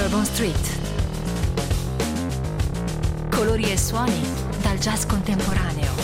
Bourbon Street. Colori e suoni dal jazz contemporaneo.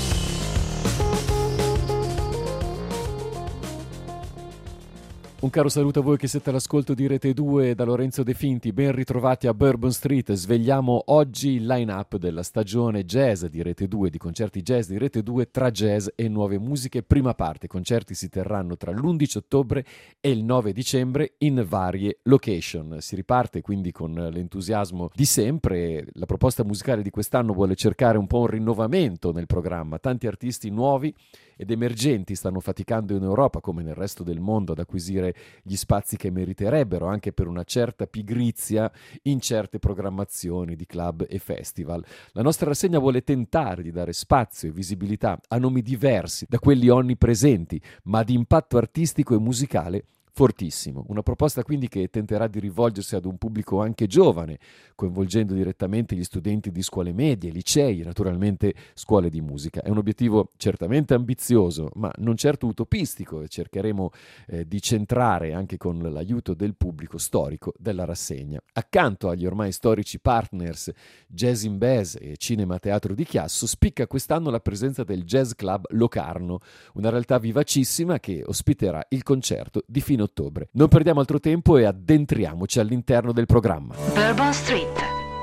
Un caro saluto a voi che siete all'ascolto di Rete 2 da Lorenzo De Finti, ben ritrovati a Bourbon Street. Svegliamo oggi il line-up della stagione jazz di Rete 2, di concerti jazz di Rete 2 tra jazz e nuove musiche. Prima parte, i concerti si terranno tra l'11 ottobre e il 9 dicembre in varie location. Si riparte quindi con l'entusiasmo di sempre. La proposta musicale di quest'anno vuole cercare un po' un rinnovamento nel programma. Tanti artisti nuovi ed emergenti stanno faticando in Europa come nel resto del mondo ad acquisire gli spazi che meriterebbero anche per una certa pigrizia in certe programmazioni di club e festival. La nostra rassegna vuole tentare di dare spazio e visibilità a nomi diversi da quelli onnipresenti, ma di impatto artistico e musicale fortissimo. Una proposta quindi che tenterà di rivolgersi ad un pubblico anche giovane, coinvolgendo direttamente gli studenti di scuole medie, licei e naturalmente scuole di musica. È un obiettivo certamente ambizioso, ma non certo utopistico, e cercheremo di centrare anche con l'aiuto del pubblico storico della rassegna. Accanto agli ormai storici partners Jazz in Bass e Cinema Teatro di Chiasso, spicca quest'anno la presenza del Jazz Club Locarno, una realtà vivacissima che ospiterà il concerto di fine ottobre. Non perdiamo altro tempo e addentriamoci all'interno del programma. Bourbon Street.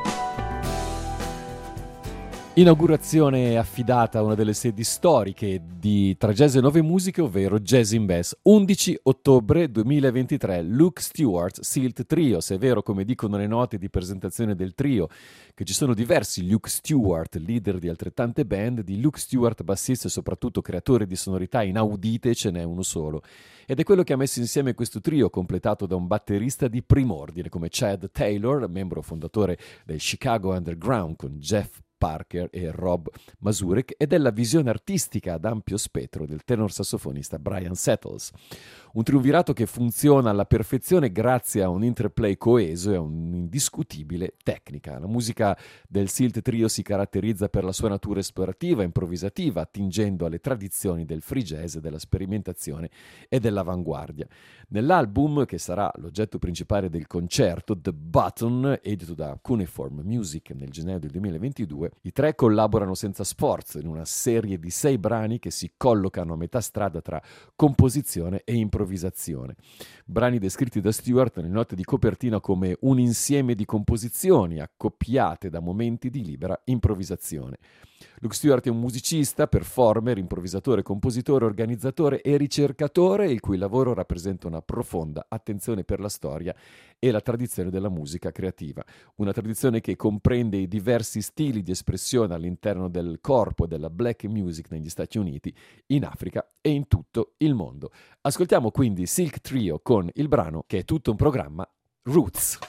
Inaugurazione affidata a una delle sedi storiche di Tra Jazz e Nuove Musiche, ovvero Jazz in Bass. 11 ottobre 2023, Luke Stewart Silt Trio. Se è vero, come dicono le note di presentazione del trio, che ci sono diversi Luke Stewart, leader di altrettante band, di Luke Stewart, bassista e soprattutto creatore di sonorità inaudite, ce n'è uno solo. Ed è quello che ha messo insieme questo trio, completato da un batterista di prim'ordine come Chad Taylor, membro fondatore del Chicago Underground con Jeff Parker e Rob Mazurek, e della visione artistica ad ampio spettro del tenor sassofonista Brian Settles. Un triunvirato che funziona alla perfezione grazie a un interplay coeso e a un'indiscutibile tecnica. La musica del Silt Trio si caratterizza per la sua natura esplorativa e improvvisativa, attingendo alle tradizioni del free jazz, della sperimentazione e dell'avanguardia. Nell'album, che sarà l'oggetto principale del concerto, The Button, edito da Cuneiform Music nel gennaio del 2022, i tre collaborano senza sforzo in una serie di 6 brani che si collocano a metà strada tra composizione e improvvisazione. Brani descritti da Stewart nelle note di copertina come un insieme di composizioni accoppiate da momenti di libera improvvisazione. Luke Stewart è un musicista, performer, improvvisatore, compositore, organizzatore e ricercatore, il cui lavoro rappresenta una profonda attenzione per la storia e la tradizione della musica creativa. Una tradizione che comprende i diversi stili di espressione all'interno del corpo della black music negli Stati Uniti, in Africa e in tutto il mondo. Ascoltiamo quindi Silk Trio con il brano che è tutto un programma, Roots.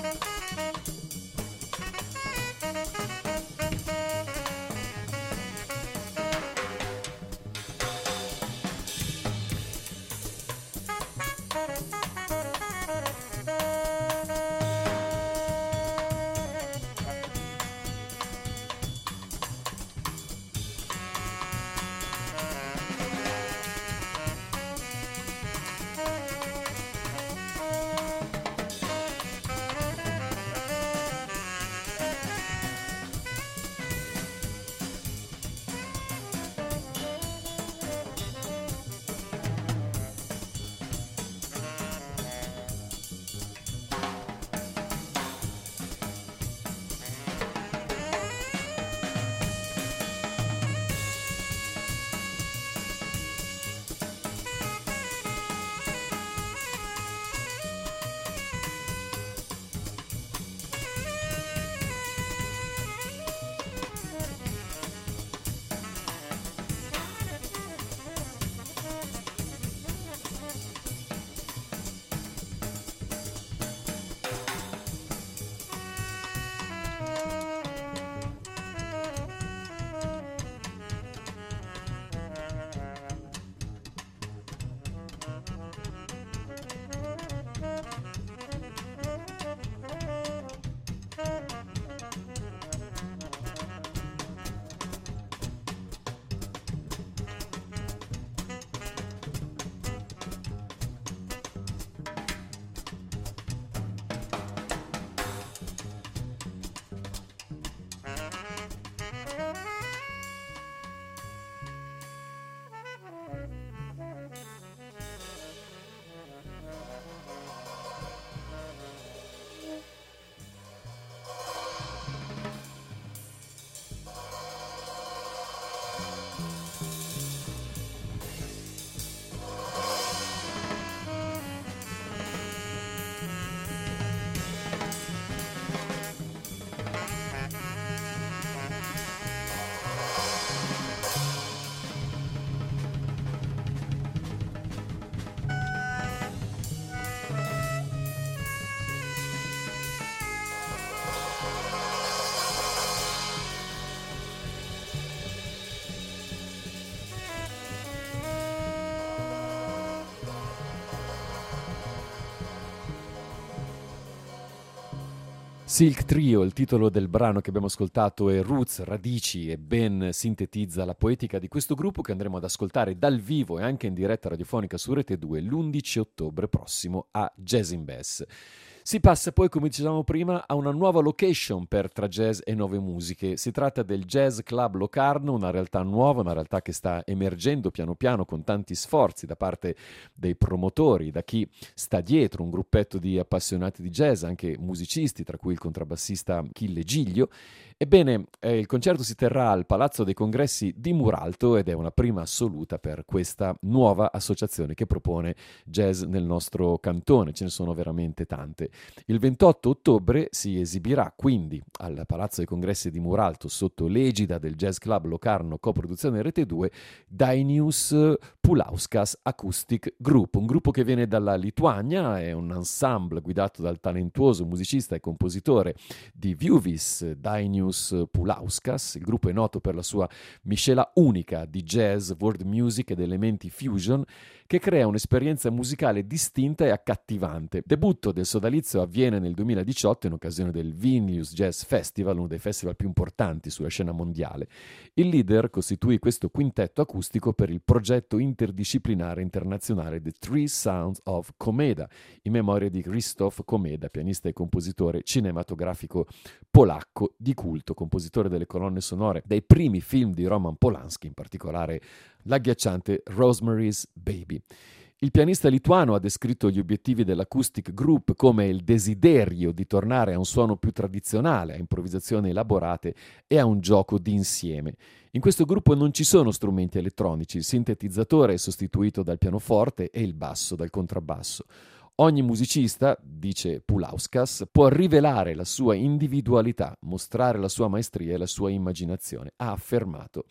Silk Trio, il titolo del brano che abbiamo ascoltato è Roots, radici, e ben sintetizza la poetica di questo gruppo che andremo ad ascoltare dal vivo e anche in diretta radiofonica su Rete 2 l'11 ottobre prossimo a Jazz in Bass. Si passa poi, come dicevamo prima, a una nuova location per Tra Jazz e Nuove Musiche. Si tratta del Jazz Club Locarno, una realtà nuova, una realtà che sta emergendo piano piano con tanti sforzi da parte dei promotori, da chi sta dietro, un gruppetto di appassionati di jazz, anche musicisti, tra cui il contrabbassista Achille Giglio. Ebbene, il concerto si terrà al Palazzo dei Congressi di Muralto ed è una prima assoluta per questa nuova associazione che propone jazz nel nostro cantone. Ce ne sono veramente tante. Il 28 ottobre si esibirà quindi al Palazzo dei Congressi di Muralto, sotto l'egida del Jazz Club Locarno, coproduzione Rete 2, Dainius Pulauskas Acoustic Group, un gruppo che viene dalla Lituania, è un ensemble guidato dal talentuoso musicista e compositore di Viuvis, Dainius Pulauskas. Il gruppo è noto per la sua miscela unica di jazz, world music ed elementi fusion che crea un'esperienza musicale distinta e accattivante. Debutto del sodalizio avviene nel 2018 in occasione del Vilnius Jazz Festival, uno dei festival più importanti sulla scena mondiale. Il leader costituì questo quintetto acustico per il progetto interdisciplinare internazionale The Three Sounds of Komeda, in memoria di Krzysztof Komeda, pianista e compositore cinematografico polacco di culto, compositore delle colonne sonore dei primi film di Roman Polanski, in particolare l'agghiacciante Rosemary's Baby. Il pianista lituano ha descritto gli obiettivi dell'Acoustic Group come il desiderio di tornare a un suono più tradizionale, a improvvisazioni elaborate e a un gioco d'insieme. In questo gruppo non ci sono strumenti elettronici, il sintetizzatore è sostituito dal pianoforte e il basso dal contrabbasso. Ogni musicista, dice Pulauskas, può rivelare la sua individualità, mostrare la sua maestria e la sua immaginazione, ha affermato.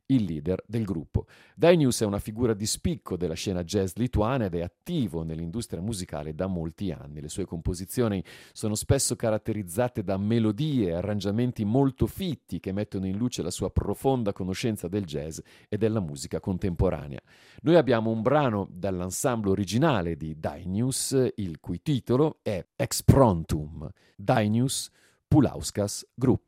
il leader del gruppo. Dainius è una figura di spicco della scena jazz lituana ed è attivo nell'industria musicale da molti anni. Le sue composizioni sono spesso caratterizzate da melodie e arrangiamenti molto fitti che mettono in luce la sua profonda conoscenza del jazz e della musica contemporanea. Noi abbiamo un brano dall'ensemble originale di Dainius, il cui titolo è Exprontum, Dainius Pulauskas Group.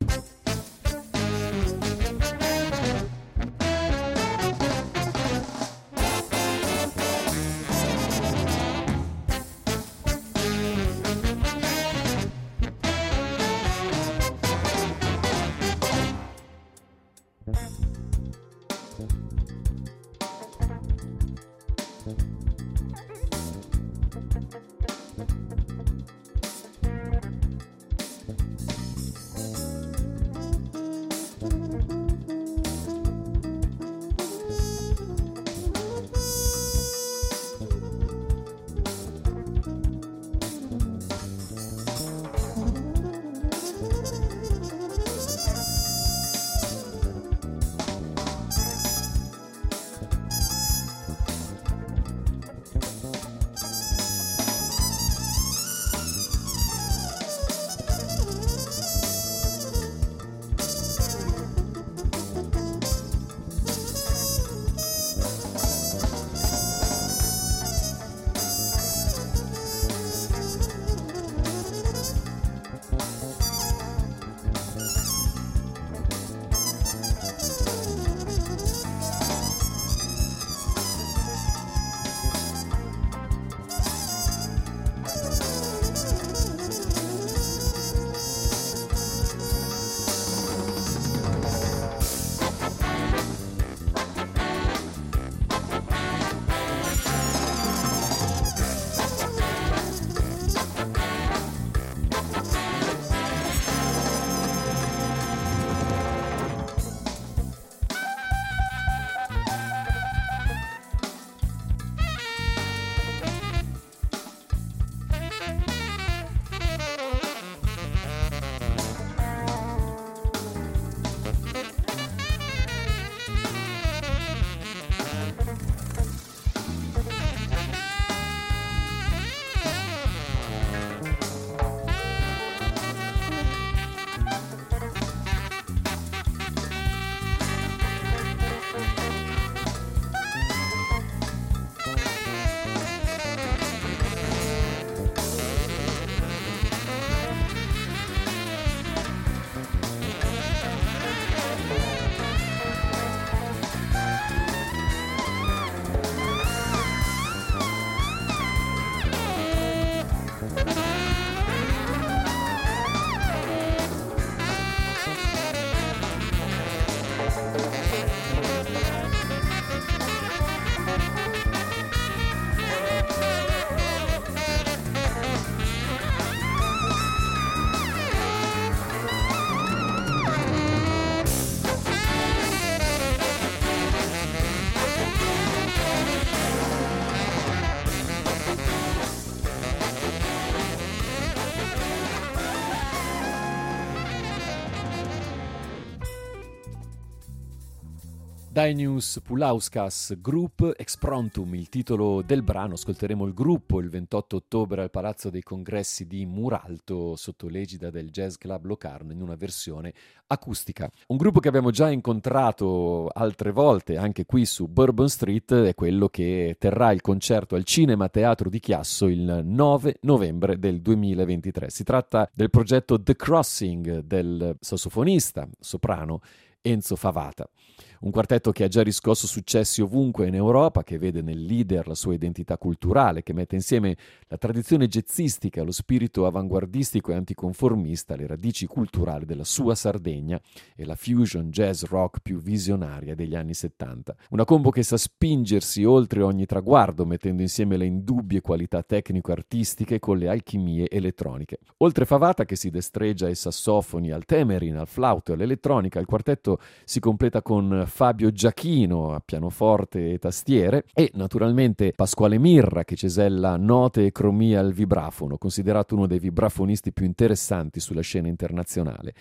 Dainius Pulauskas Group, Exprontum, il titolo del brano. Ascolteremo il gruppo il 28 ottobre al Palazzo dei Congressi di Muralto sotto l'egida del Jazz Club Locarno in una versione acustica. Un gruppo che abbiamo già incontrato altre volte anche qui su Bourbon Street è quello che terrà il concerto al Cinema Teatro di Chiasso il 9 novembre del 2023. Si tratta del progetto The Crossing del sassofonista soprano Enzo Favata. Un quartetto che ha già riscosso successi ovunque in Europa, che vede nel leader la sua identità culturale, che mette insieme la tradizione jazzistica, lo spirito avanguardistico e anticonformista, le radici culturali della sua Sardegna e la fusion jazz rock più visionaria degli anni 70. Una combo che sa spingersi oltre ogni traguardo, mettendo insieme le indubbie qualità tecnico-artistiche con le alchimie elettroniche. Oltre Favata, che si destreggia ai sassofoni, al temerin, al flauto e all'elettronica, il quartetto si completa con Fabio Giachino a pianoforte e tastiere e naturalmente Pasquale Mirra che cesella note e cromie al vibrafono, considerato uno dei vibrafonisti più interessanti sulla scena internazionale.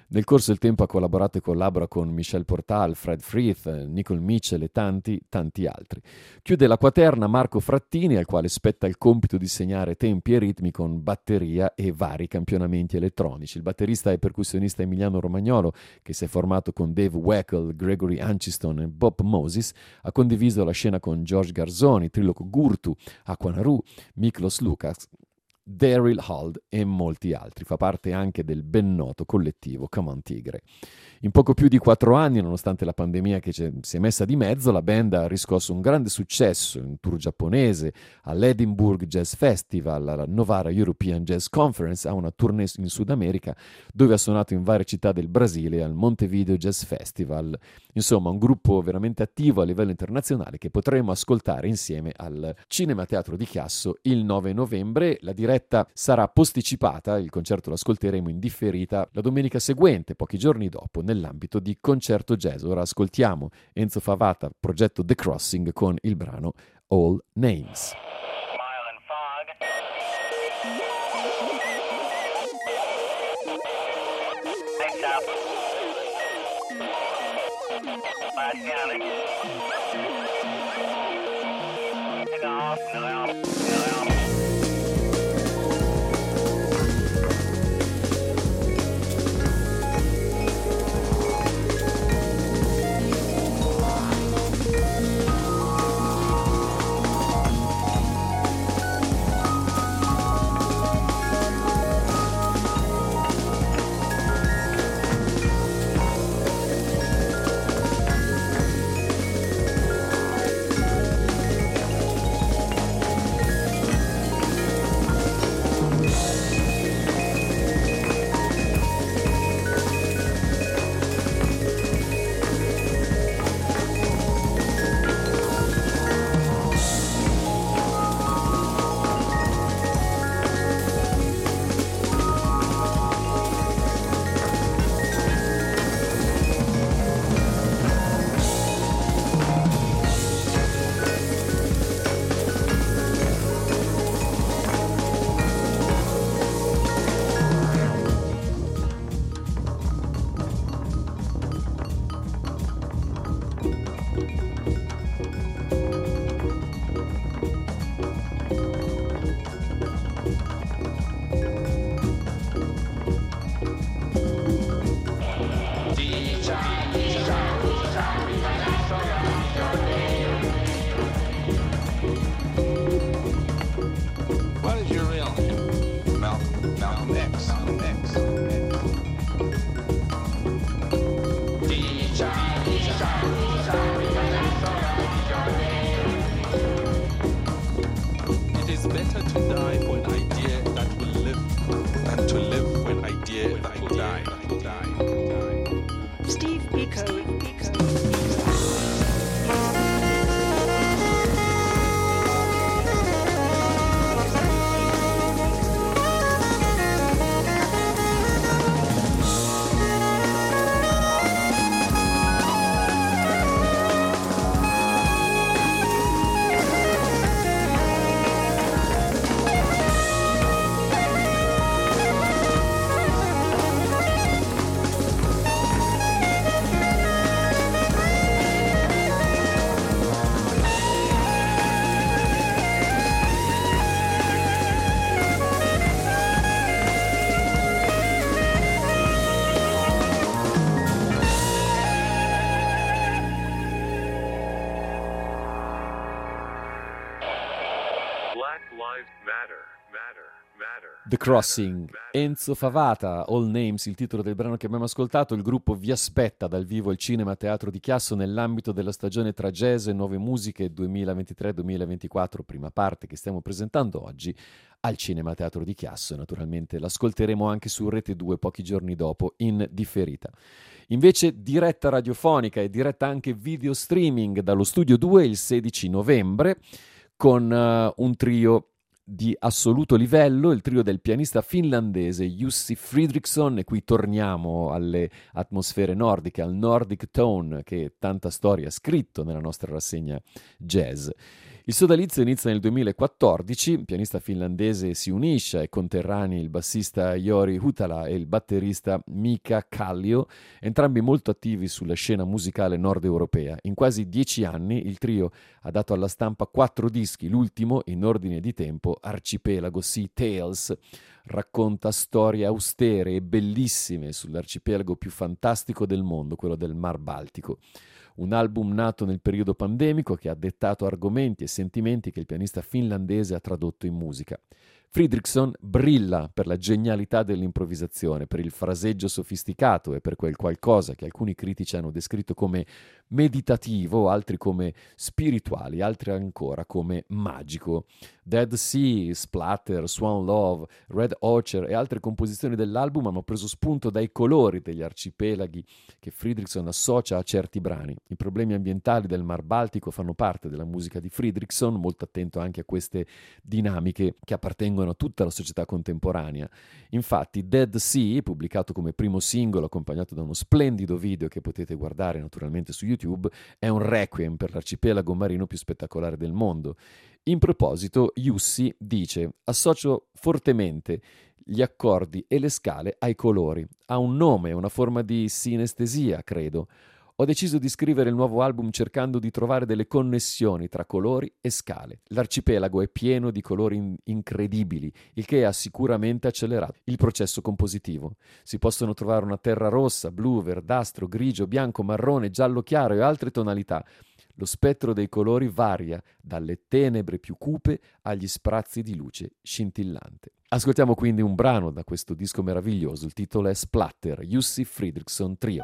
Nel corso del tempo ha collaborato e collabora con Michel Portal, Fred Frith, Nicole Mitchell e tanti altri. Chiude la quaterna Marco Frattini, al quale spetta il compito di segnare tempi e ritmi con batteria e vari campionamenti elettronici. Il batterista e percussionista Emiliano Romagnolo, che si è formato con Dave Weckl, Gregory Anchiston e Bob Moses, ha condiviso la scena con George Garzoni, Trilok Gurtu, Aquanaru, Miklos Lukács, Daryl Hald e molti altri. Fa parte anche del ben noto collettivo Come On Tigre. In poco più di 4 anni, nonostante la pandemia che si è messa di mezzo, la band ha riscosso un grande successo in tour giapponese, all'Edinburgh Jazz Festival, alla Novara European Jazz Conference, a una tournée in Sud America, dove ha suonato in varie città del Brasile, al Montevideo Jazz Festival. Insomma, un gruppo veramente attivo a livello internazionale che potremo ascoltare insieme al Cinema Teatro di Chiasso il 9 novembre. La diretta sarà posticipata, il concerto lo ascolteremo in differita la domenica seguente, pochi giorni dopo, nell'ambito di Concerto Jazz. Ora ascoltiamo Enzo Favata, progetto The Crossing, con il brano All Names. The Crossing, Enzo Favata, All Names, il titolo del brano che abbiamo ascoltato. Il gruppo vi aspetta dal vivo al Cinema Teatro di Chiasso nell'ambito della stagione tra jazz e nuove musiche 2023-2024, prima parte che stiamo presentando oggi al Cinema Teatro di Chiasso. Naturalmente l'ascolteremo anche su Rete 2 pochi giorni dopo in differita. Invece diretta radiofonica e diretta anche video streaming dallo Studio 2 il 16 novembre con un trio di assoluto livello, il trio del pianista finlandese Jussi Fridriksson, e qui torniamo alle atmosfere nordiche, al Nordic Tone che tanta storia ha scritto nella nostra rassegna jazz. Il sodalizio inizia nel 2014, il pianista finlandese si unisce ai conterranei il bassista Jori Hutala e il batterista Mika Kallio, entrambi molto attivi sulla scena musicale nord-europea. In quasi 10 anni il trio ha dato alla stampa 4 dischi, l'ultimo, in ordine di tempo, Arcipelago Sea Tales, racconta storie austere e bellissime sull'arcipelago più fantastico del mondo, quello del Mar Baltico. Un album nato nel periodo pandemico che ha dettato argomenti e sentimenti che il pianista finlandese ha tradotto in musica. Fridriksson brilla per la genialità dell'improvvisazione, per il fraseggio sofisticato e per quel qualcosa che alcuni critici hanno descritto come meditativo, altri come spirituali, altri ancora come magico. Dead Sea, Splatter, Swan Love, Red Orchard e altre composizioni dell'album hanno preso spunto dai colori degli arcipelaghi che Fridriksson associa a certi brani. I problemi ambientali del Mar Baltico fanno parte della musica di Fridriksson, molto attento anche a queste dinamiche che appartengono a tutta la società contemporanea. Infatti Dead Sea, pubblicato come primo singolo accompagnato da uno splendido video che potete guardare naturalmente su YouTube, è un requiem per l'arcipelago marino più spettacolare del mondo. In proposito, Jussi dice: associo fortemente gli accordi e le scale ai colori. Ha un nome, una forma di sinestesia, credo. Ho deciso di scrivere il nuovo album cercando di trovare delle connessioni tra colori e scale. L'arcipelago è pieno di colori incredibili, il che ha sicuramente accelerato il processo compositivo. Si possono trovare una terra rossa, blu, verdastro, grigio, bianco, marrone, giallo chiaro e altre tonalità. Lo spettro dei colori varia dalle tenebre più cupe agli sprazzi di luce scintillante. Ascoltiamo quindi un brano da questo disco meraviglioso. Il titolo è Splatter, Jussi Fridriksson Trio.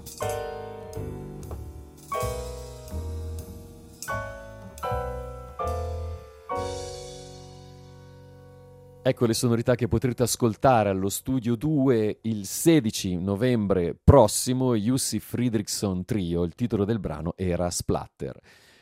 Ecco le sonorità che potrete ascoltare allo Studio 2 il 16 novembre prossimo, Jussi Fridriksson Trio, il titolo del brano era Splatter.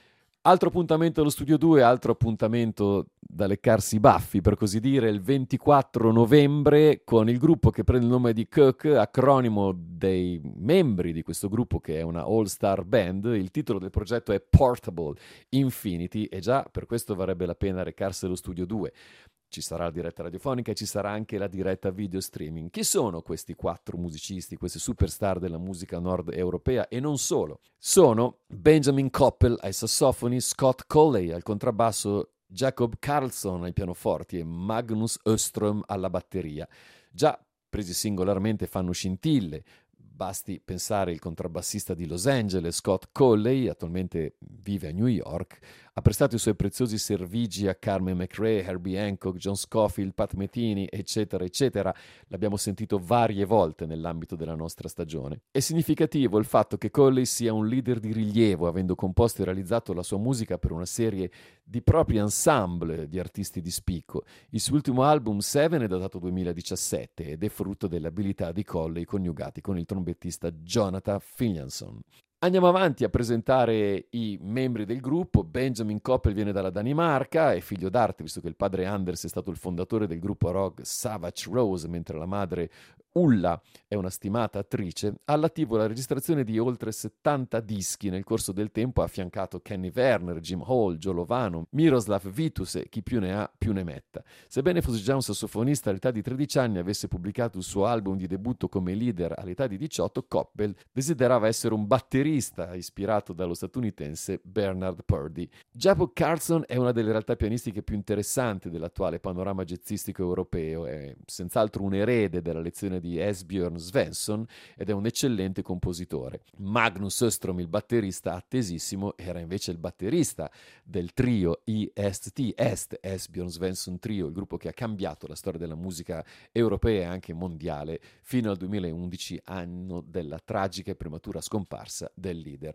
Altro appuntamento allo Studio 2, altro appuntamento da leccarsi i baffi, per così dire, il 24 novembre con il gruppo che prende il nome di Cook, acronimo dei membri di questo gruppo che è una all-star band. Il titolo del progetto è Portable Infinity e già per questo varrebbe la pena recarsi allo Studio 2. Ci sarà la diretta radiofonica e ci sarà anche la diretta video streaming. Chi sono questi 4 musicisti, questi superstar della musica nord europea e non solo? Sono Benjamin Koppel ai sassofoni, Scott Colley al contrabbasso, Jacob Karlsson ai pianoforti e Magnus Öström alla batteria. Già presi singolarmente fanno scintille. Basti pensare il contrabbassista di Los Angeles, Scott Colley, attualmente vive a New York, ha prestato i suoi preziosi servigi a Carmen McRae, Herbie Hancock, John Scofield, Pat Metheny, eccetera, eccetera. L'abbiamo sentito varie volte nell'ambito della nostra stagione. È significativo il fatto che Colley sia un leader di rilievo, avendo composto e realizzato la sua musica per una serie di propri ensemble di artisti di spicco. Il suo ultimo album, Seven, è datato 2017 ed è frutto delle abilità di Colley coniugati con il trombettista Jonathan Finlayson. Andiamo avanti a presentare i membri del gruppo. Benjamin Koppel viene dalla Danimarca, è figlio d'arte visto che il padre Anders è stato il fondatore del gruppo rock Savage Rose, mentre la madre Ulla è una stimata attrice. Ha all'attivo la registrazione di oltre 70 dischi nel corso del tempo, ha affiancato Kenny Werner, Jim Hall, Joe Lovano, Miroslav Vitus e chi più ne ha più ne metta. Sebbene fosse già un sassofonista all'età di 13 anni e avesse pubblicato il suo album di debutto come leader all'età di 18, Koppel desiderava essere un batterista ispirato dallo statunitense Bernard Purdie. Jacob Karlsson è una delle realtà pianistiche più interessanti dell'attuale panorama jazzistico europeo, è senz'altro un erede della lezione di Esbjörn Svensson ed è un eccellente compositore. Magnus Öström, il batterista attesissimo, era invece il batterista del trio IST, Esbjörn Svensson Trio, il gruppo che ha cambiato la storia della musica europea e anche mondiale fino al 2011, anno della tragica e prematura scomparsa del leader.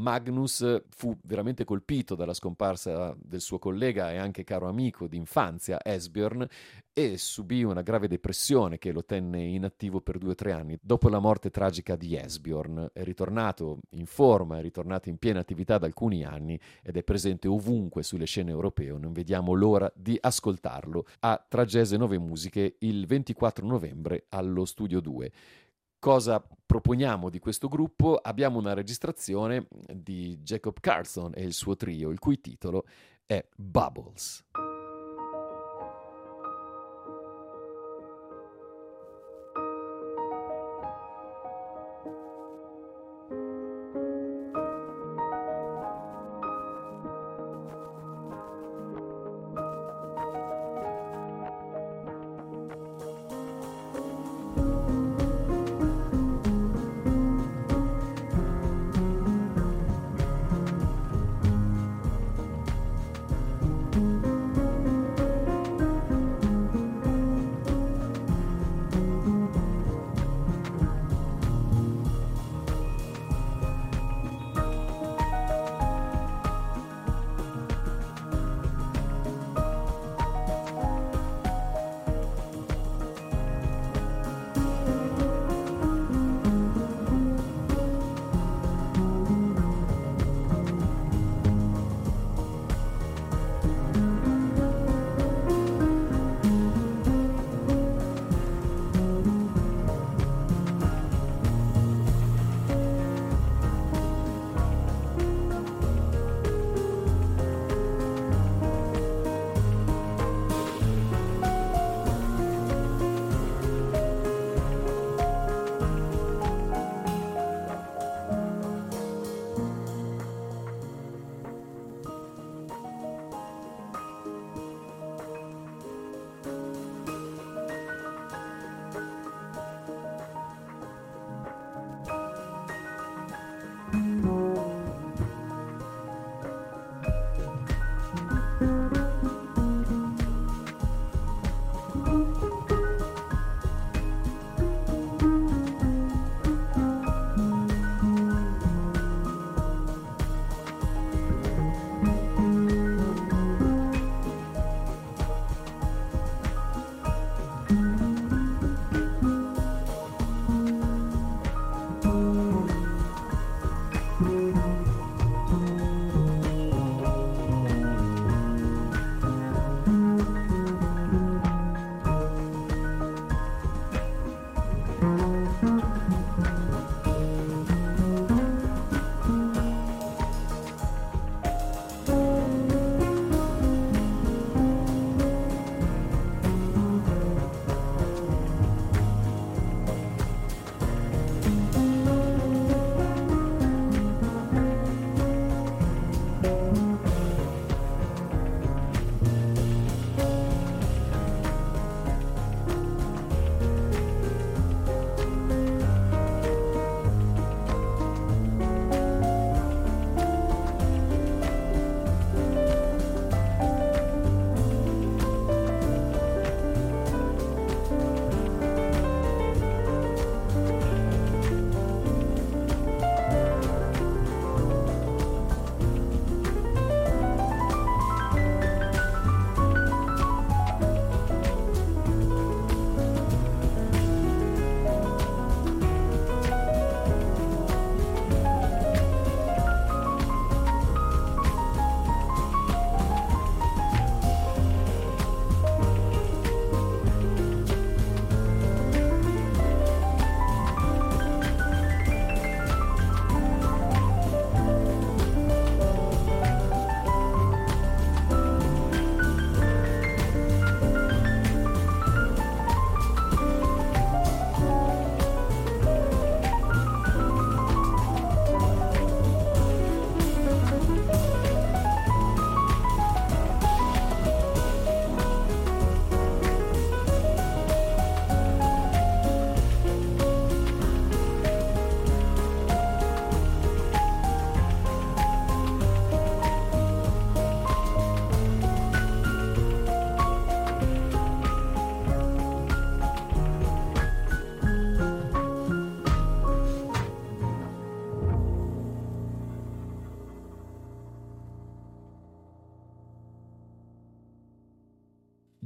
Magnus fu veramente colpito dalla scomparsa del suo collega e anche caro amico d'infanzia Esbjörn e subì una grave depressione che lo tenne inattivo per 2 o 3 anni. Dopo la morte tragica di Esbjörn è ritornato in forma, è ritornato in piena attività da alcuni anni ed è presente ovunque sulle scene europee. Non vediamo l'ora di ascoltarlo a Tragese Nuove Musiche il 24 novembre allo Studio 2. Cosa proponiamo di questo gruppo? Abbiamo una registrazione di Jacob Karlsson e il suo trio, il cui titolo è Bubbles.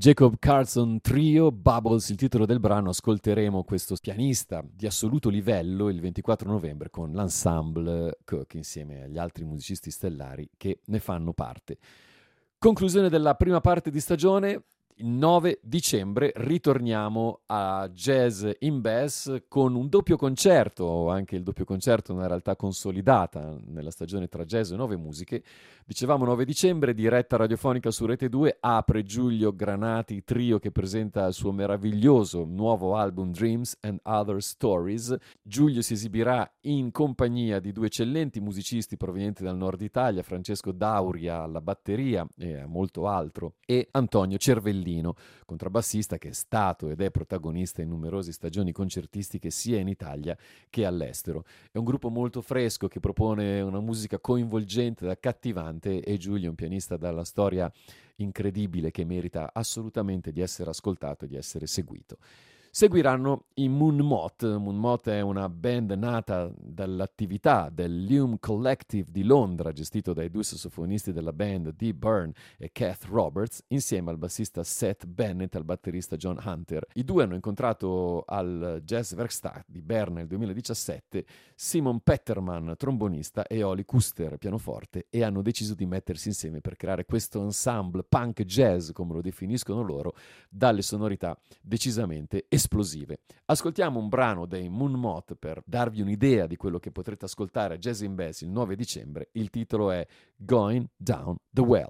Jacob Carlson Trio, Bubbles, il titolo del brano. Ascolteremo questo pianista di assoluto livello il 24 novembre con l'ensemble Cook insieme agli altri musicisti stellari che ne fanno parte. Conclusione della prima parte di stagione. Il 9 dicembre ritorniamo a Jazz in Bass con un doppio concerto, anche il doppio concerto è una realtà consolidata nella stagione tra jazz e nuove musiche. Dicevamo 9 dicembre, diretta radiofonica su Rete 2, apre Giulio Granati Trio che presenta il suo meraviglioso nuovo album Dreams and Other Stories. Giulio si esibirà in compagnia di due eccellenti musicisti provenienti dal nord Italia, Francesco Dauria alla batteria e a molto altro, e Antonio Cervellino, contrabbassista che è stato ed è protagonista in numerose stagioni concertistiche sia in Italia che all'estero. È un gruppo molto fresco che propone una musica coinvolgente ed accattivante e Giulio è un pianista dalla storia incredibile che merita assolutamente di essere ascoltato e di essere seguito. Seguiranno i Moon Moth. Moon Moth è una band nata dall'attività del Lume Collective di Londra, gestito dai due sassofonisti della band Dee Byrne e Kath Roberts, insieme al bassista Seth Bennett e al batterista John Hunter. I due hanno incontrato al Jazzwerkstatt di Berna nel 2017 Simon Petterman, trombonista, e Oli Kuster, pianoforte, e hanno deciso di mettersi insieme per creare questo ensemble punk jazz, come lo definiscono loro, dalle sonorità decisamente esplosive. Ascoltiamo un brano dei Moon Moth per darvi un'idea di quello che potrete ascoltare a Jazz in Bass il 9 dicembre. Il titolo è Going Down the Well.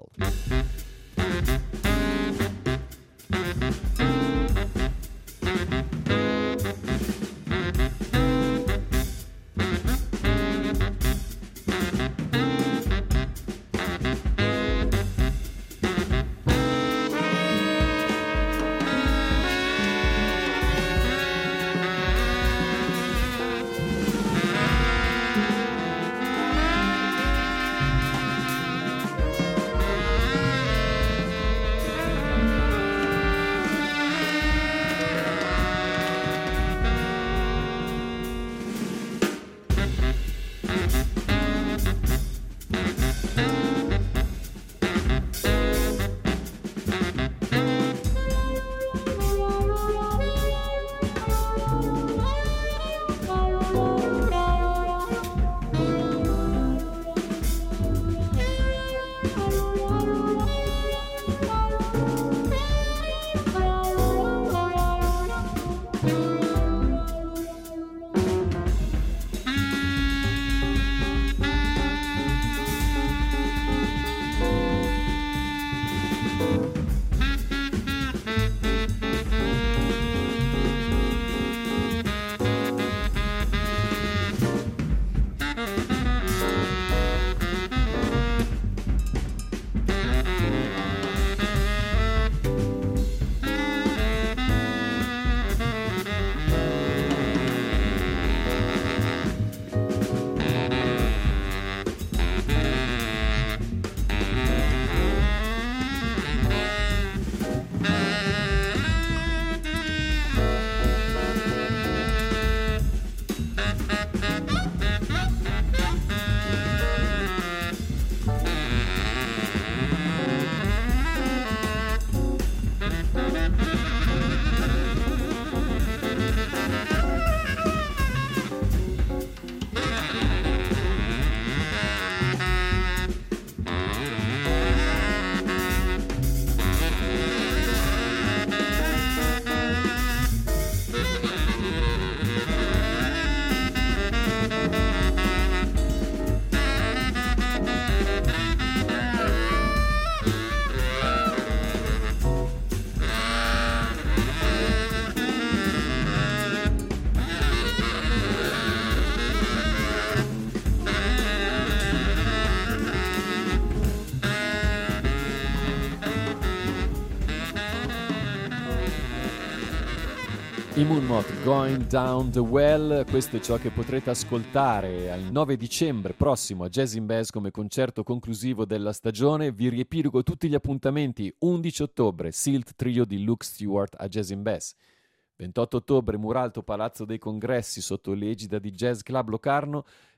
I Moon Moth, Going Down the Well, questo è ciò che potrete ascoltare il 9 dicembre prossimo a Jazz in Bass come concerto conclusivo della stagione. Vi riepilogo tutti gli appuntamenti: 11 ottobre, Silt Trio di Luke Stewart a Jazz in Bass, 28 ottobre Muralto Palazzo dei Congressi sotto l'egida di Jazz Club Locarno,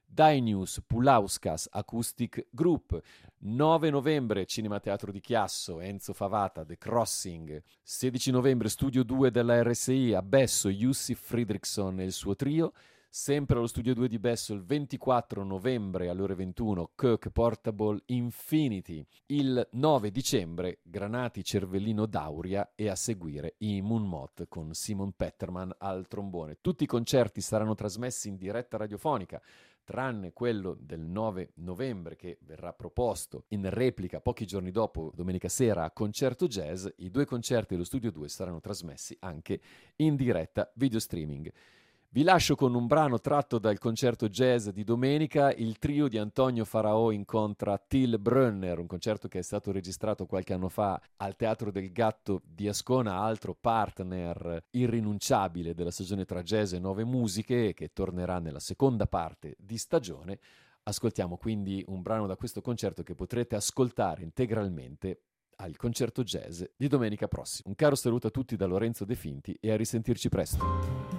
Dainius Pulauskas Acoustic Group. 9 novembre Cinema Teatro di Chiasso, Enzo Favata, The Crossing. 16 novembre Studio 2 della RSI a Besso, Jussi Fridriksson e il suo trio. Sempre allo Studio 2 di Besso il 24 novembre alle ore 21 Kirk Portable Infinity. Il 9 dicembre Granati Cervellino Dauria e a seguire i Moonmot con Simon Petterman al trombone. Tutti i concerti saranno trasmessi in diretta radiofonica, tranne quello del 9 novembre che verrà proposto in replica pochi giorni dopo, domenica sera, a Concerto Jazz. I 2 concerti dello Studio 2 saranno trasmessi anche in diretta video streaming. Vi lascio con un brano tratto dal concerto jazz di domenica. Il trio di Antonio Faraò incontra Till Brönner, un concerto che è stato registrato qualche anno fa al Teatro del Gatto di Ascona, altro partner irrinunciabile della stagione tra jazz e nuove musiche, che tornerà nella seconda parte di stagione. Ascoltiamo quindi un brano da questo concerto che potrete ascoltare integralmente al concerto jazz di domenica prossima. Un caro saluto a tutti da Lorenzo De Finti e a risentirci presto.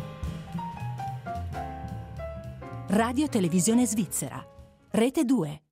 Radio Televisione Svizzera. Rete 2.